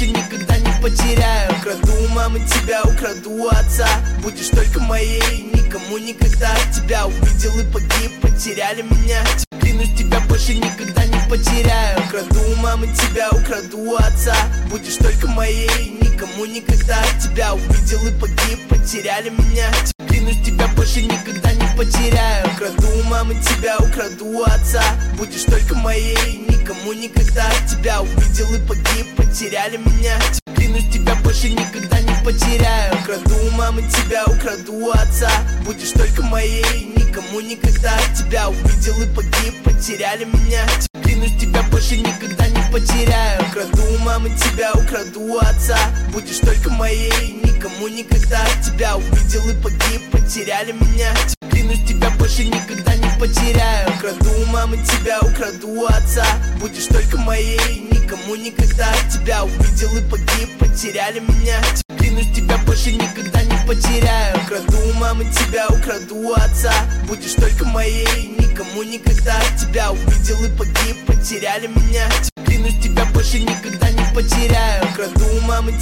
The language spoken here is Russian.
больше никогда не потеряю. Украду у мамы тебя, украду у отца. Будешь только моей, никому никогда. Тебя увидел и погиб, потеряли меня. Клянусь, тебя больше никогда не потеряю. Украду у мамы тебя, украду у отца. Будешь только моей, никому никогда. Тебя увидел и погиб, потеряли меня. Клянусь, тебя больше никогда не потеряю. Украду у мамы тебя, украду у отца. Будешь только моей, никому никогда. Тебя увидел и погиб, потеряли меня. Клянусь, тебя больше никогда не потеряю. Украду у мамы тебя, украду у отца. Будешь только моей, никому никогда. Тебя увидел и погиб, потеряли меня. Клянусь, тебя больше никогда не потеряю. Украду у мамы тебя, украду у отца. Будешь только моей, никому никогда. Тебя увидел и погиб, потеряли меня. Клянусь, тебя больше никогда не потеряю. Украду у мамы тебя, украду у отца. Будешь только моей, никому никогда. Тебя увидел и погиб, потеряли меня. Клянусь, тебя больше никогда не потеряю. Украду у мамы тебя, украду у отца. Будешь только моей, никому никогда. Тебя увидел и погиб, потеряли меня. Клянусь, тебя больше никогда не потеряю. Украду у мамы